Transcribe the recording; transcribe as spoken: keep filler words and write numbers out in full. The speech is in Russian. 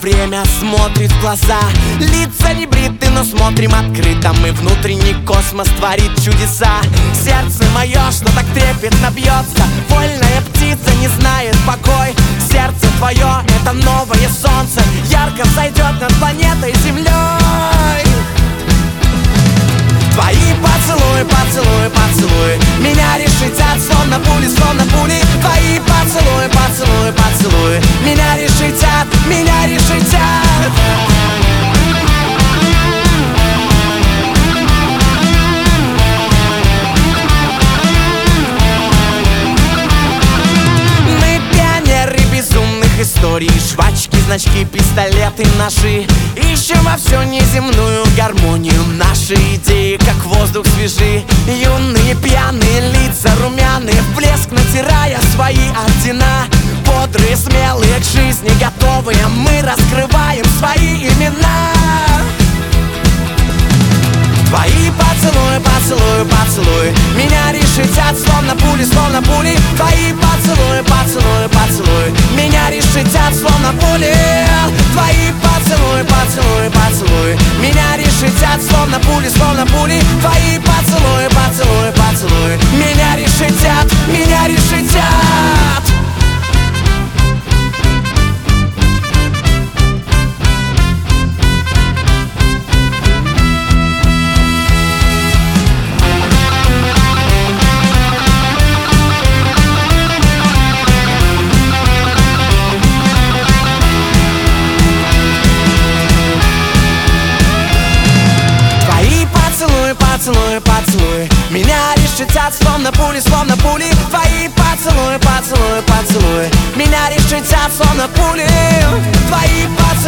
время смотрит в глаза. Лица не бриты, но смотрим открыто. Мы внутренний космос творит чудеса. Сердце мое, что так трепетно бьется. Вольная птица не знает покой. Сердце твое — это новое солнце. Ярко взойдет над планетой Землей. Твои поцелуи, поцелуи, поцелуи меня решетят, словно пули, словно пули. Твои поцелуи, поцелуи, поцелуи меня решетят, меня решетят. Мы пионеры безумных историй. Жвачки, значки, пистолеты, ножи. Ищем во всю неземную гармонию. Наши идеи, как воздух, свежи. Юные пьяные лица, румяные в блеск, натирая свои ордена. Бодрые, смелые, к жизни готовые, мы раскрываем свои имена. Твои поцелуи, поцелуи, поцелуи меня решетят, словно пули, словно пули. Твои поцелуи, поцелуи, поцелуи меня решетят, словно пули. Твои поцелуи, поцелуи, поцелуи меня решетят, словно пули, словно пули. Твои поцелуи, поцелуи, поцелуи меня решетят, меня решетят. Поцелуи, поцелуи меня решетят, словно пули, словно пули. Твои поцелуи, поцелуи, поцелуи меня решетят, словно пули. Твои поцелуи.